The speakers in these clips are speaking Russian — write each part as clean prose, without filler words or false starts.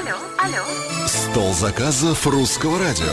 Алло. Стол заказов Русского радио.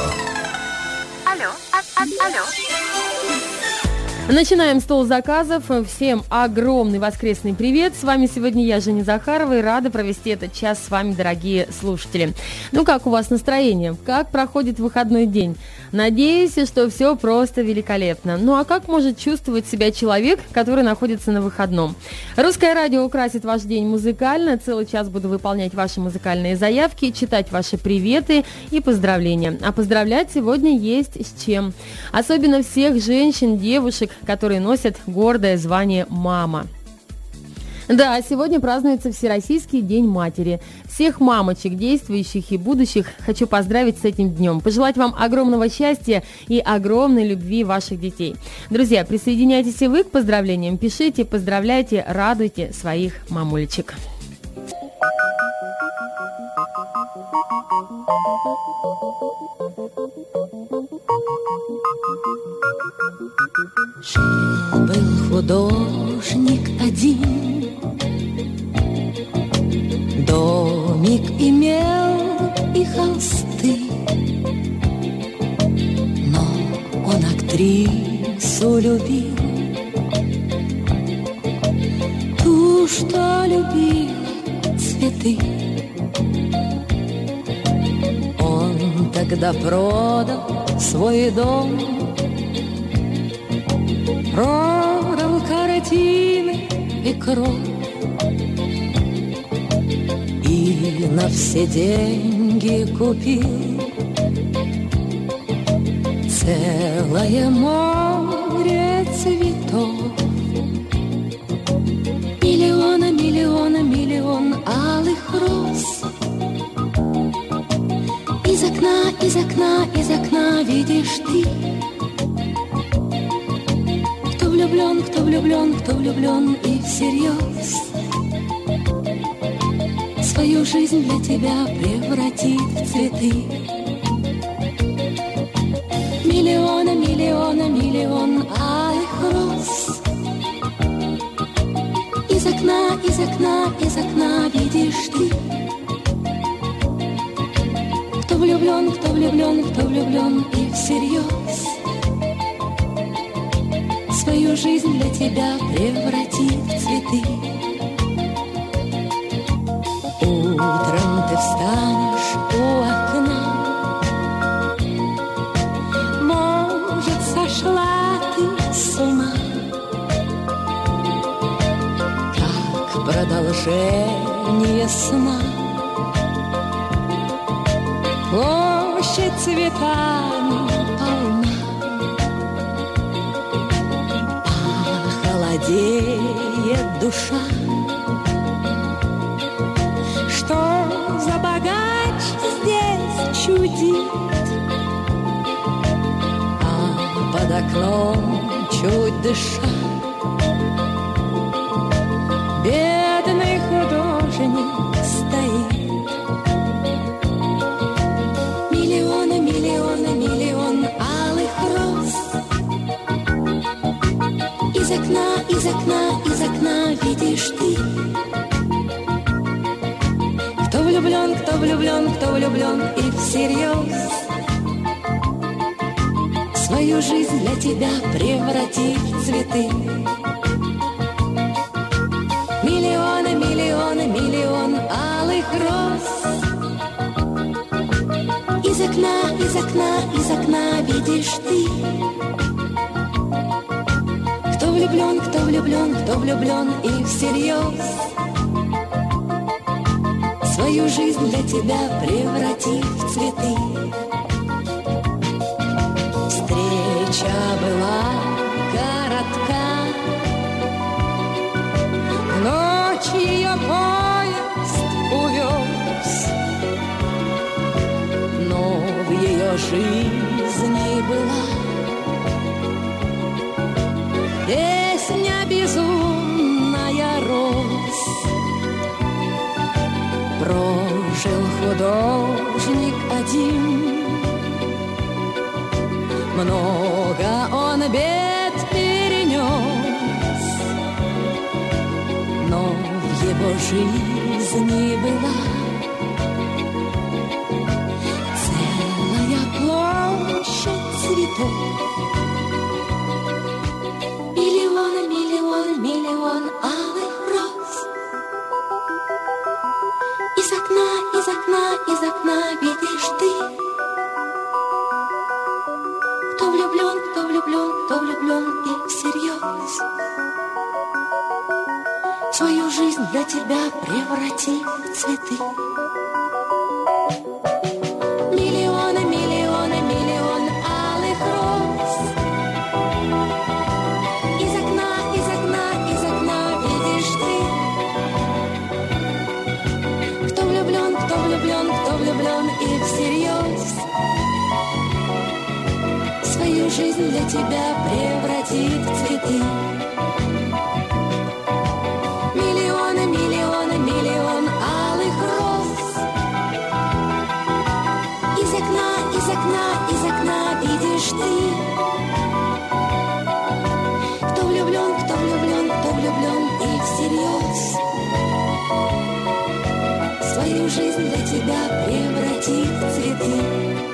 Алло. Начинаем стол заказов. Всем огромный воскресный привет. С вами сегодня я, Женя Захарова, и рада провести этот час с вами, дорогие слушатели. Ну, как у вас настроение? Как проходит выходной день? Надеюсь, что все просто великолепно. Ну, а как может чувствовать себя человек, который находится на выходном? Русское радио украсит ваш день музыкально. Целый час буду выполнять ваши музыкальные заявки, читать ваши приветы и поздравления. А поздравлять сегодня есть с чем. Особенно всех женщин, девушек, которые носят гордое звание «мама». Да, сегодня празднуется Всероссийский день матери. Всех мамочек, действующих и будущих, хочу поздравить с этим днем. Пожелать вам огромного счастья и огромной любви ваших детей. Друзья, присоединяйтесь и вы к поздравлениям. Пишите, поздравляйте, радуйте своих мамулечек. Жил-был художник один, домик имел и холсты, но он актрису любил, ту, что любила цветы. Он тогда продал свой дом, продал картины и кровь, и на все деньги купил целое море цветов. Миллион алых роз. Из окна видишь ты, кто влюблен и всерьез свою жизнь для тебя превратит в цветы. Миллион алых роз. Из окна видишь ты, кто влюблен и всерьез свою жизнь для тебя превратит в цветы. Утром ты встанешь у окна, может, сошла ты с ума, как продолжение сна. Площадь цветами полна, холодеет душа. Что за богач здесь чудит, а под окном чуть дыша бедный художник стоит. Миллион алых роз. Из окна видишь ты, кто влюблен и всерьез свою жизнь для тебя превратит в цветы. Миллион алых роз. Из окна видишь ты, кто влюблен и всерьез свою жизнь для тебя превратит в цветы. Встреча была коротка, ночь ее поезд увез, но в ее жизни была песня безумная роз. Прожил художник один, много он бед перенес, но в его жизни была из окна видишь ты. Кто влюблен, кто влюблен, кто влюблен и всерьез. Свою жизнь для тебя преврати в цветы. Миллионы, миллионы, миллионы алых роз. Из окна, из окна, из окна видишь ты. Кто влюблен, кто влюблен, кто влюблен и всерьез. Свою жизнь для тебя превратит в цветы. Миллионы, миллионы, миллион алых роз. Из окна, из окна, из окна видишь ты. Кто влюблен, кто влюблен, кто влюблен и всерьез. Свою жизнь для тебя превратит в цветы.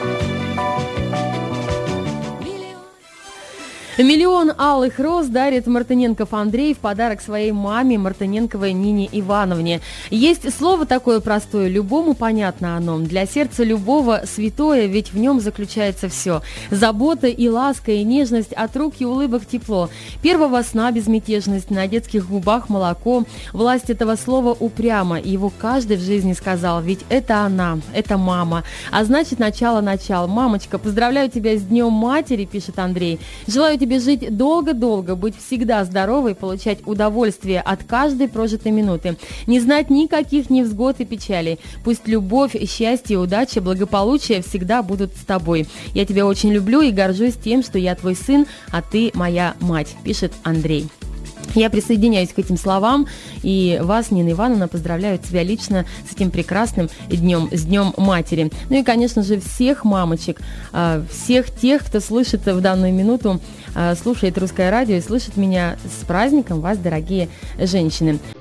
Миллион алых роз дарит Мартыненков Андрей в подарок своей маме Мартыненковой Нине Ивановне. Есть слово такое простое, любому понятно оно. Для сердца любого святое, ведь в нем заключается все. Забота и ласка, и нежность, от рук и улыбок тепло. Первого сна безмятежность, на детских губах молоко. Власть этого слова упрямо, и его каждый в жизни сказал, ведь это она, это мама. А значит, начало. Мамочка, поздравляю тебя с Днем Матери, пишет Андрей. Желаю тебе жить долго-долго, быть всегда здоровой, получать удовольствие от каждой прожитой минуты, не знать никаких невзгод и печалей. Пусть любовь, счастье, удача, благополучие всегда будут с тобой. Я тебя очень люблю и горжусь тем, что я твой сын, а ты моя мать, пишет Андрей. Я присоединяюсь к этим словам, и вас, Нина Ивановна, поздравляю тебя лично с этим прекрасным днем, с Днем Матери. Ну и, конечно же, всех мамочек, всех тех, кто слышит в данную минуту, слушает Русское радио и слышит меня, с праздником вас, дорогие женщины.